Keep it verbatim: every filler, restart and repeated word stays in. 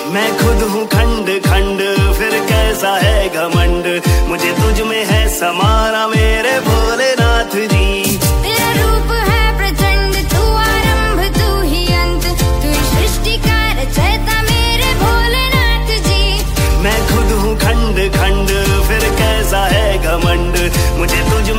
मैं खुद हूँ खंड खंड, फिर कैसा है घमंड, मुझे तुझ में है समाना।